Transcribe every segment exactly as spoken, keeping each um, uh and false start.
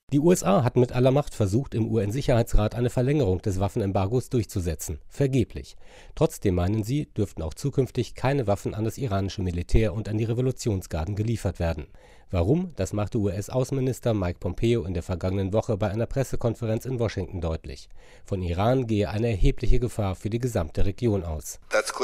Die U S A hatten mit aller Macht versucht, im U N-Sicherheitsrat eine Verlängerung des Waffenembargos durchzusetzen. Vergeblich. Trotzdem meinen sie, dürften auch zukünftig keine Waffen an das iranische Militär und an die Revolutionsgarden geliefert werden. Warum? Das machte U S-Außenminister Mike Pompeo in der vergangenen Woche bei einer Pressekonferenz in Washington deutlich. Von Iran gehe eine erhebliche Gefahr für die gesamte Region aus.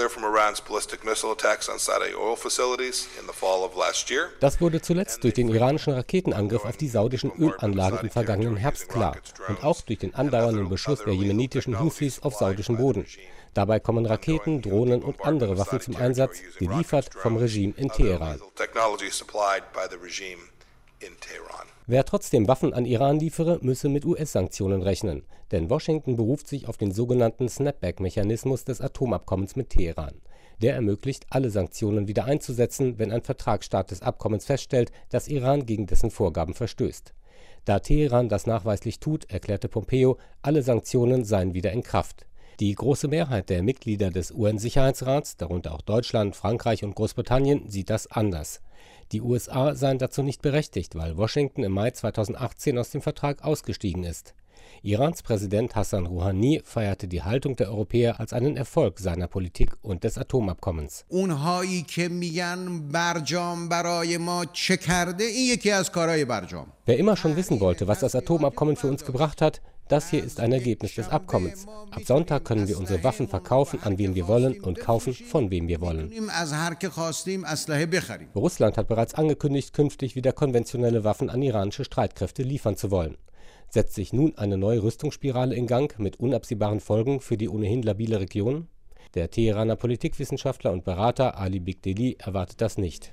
Das wurde zuletzt durch den iranischen Raketenangriff auf die saudischen Ölanlagen im vergangenen Herbst klar und auch durch den andauernden Beschuss der jemenitischen Houthis auf saudischem Boden. Dabei kommen Raketen, Drohnen und andere Waffen zum Einsatz, geliefert vom Regime in Teheran. Wer trotzdem Waffen an Iran liefere, müsse mit U S-Sanktionen rechnen. Denn Washington beruft sich auf den sogenannten Snapback-Mechanismus des Atomabkommens mit Teheran. Der ermöglicht, alle Sanktionen wieder einzusetzen, wenn ein Vertragsstaat des Abkommens feststellt, dass Iran gegen dessen Vorgaben verstößt. Da Teheran das nachweislich tut, erklärte Pompeo, alle Sanktionen seien wieder in Kraft. Die große Mehrheit der Mitglieder des U N-Sicherheitsrats, darunter auch Deutschland, Frankreich und Großbritannien, sieht das anders. Die U S A seien dazu nicht berechtigt, weil Washington im Mai zweitausendachtzehn aus dem Vertrag ausgestiegen ist. Irans Präsident Hassan Rouhani feierte die Haltung der Europäer als einen Erfolg seiner Politik und des Atomabkommens. Wer immer schon wissen wollte, was das Atomabkommen für uns gebracht hat, das hier ist ein Ergebnis des Abkommens. Ab Sonntag können wir unsere Waffen verkaufen, an wen wir wollen, und kaufen, von wem wir wollen. Russland hat bereits angekündigt, künftig wieder konventionelle Waffen an iranische Streitkräfte liefern zu wollen. Setzt sich nun eine neue Rüstungsspirale in Gang mit unabsehbaren Folgen für die ohnehin labile Region? Der Teheraner Politikwissenschaftler und Berater Ali Bigdeli erwartet das nicht.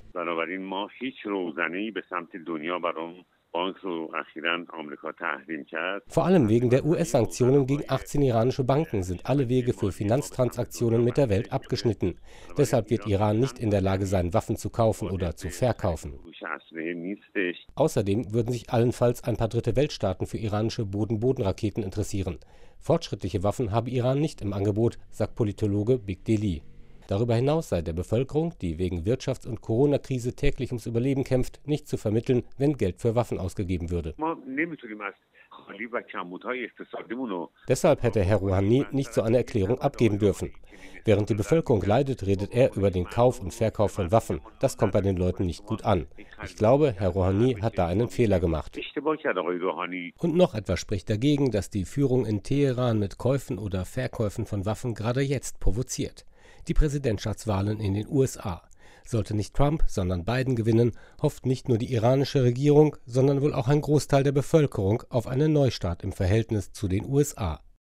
Vor allem wegen der U S-Sanktionen gegen achtzehn iranische Banken sind alle Wege für Finanztransaktionen mit der Welt abgeschnitten. Deshalb wird Iran nicht in der Lage sein, Waffen zu kaufen oder zu verkaufen. Außerdem würden sich allenfalls ein paar dritte Weltstaaten für iranische Boden-Boden-Raketen interessieren. Fortschrittliche Waffen habe Iran nicht im Angebot, sagt Politologe Bigdeli. Darüber hinaus sei der Bevölkerung, die wegen Wirtschafts- und Corona-Krise täglich ums Überleben kämpft, nicht zu vermitteln, wenn Geld für Waffen ausgegeben würde. Deshalb hätte Herr Rouhani nicht so eine Erklärung abgeben dürfen. Während die Bevölkerung leidet, redet er über den Kauf und Verkauf von Waffen. Das kommt bei den Leuten nicht gut an. Ich glaube, Herr Rouhani hat da einen Fehler gemacht. Und noch etwas spricht dagegen, dass die Führung in Teheran mit Käufen oder Verkäufen von Waffen gerade jetzt provoziert. Die Präsidentschaftswahlen in den U S A. Sollte nicht Trump, sondern Biden gewinnen, hofft nicht nur die iranische Regierung, sondern wohl auch ein Großteil der Bevölkerung auf einen Neustart im Verhältnis zu den U S A.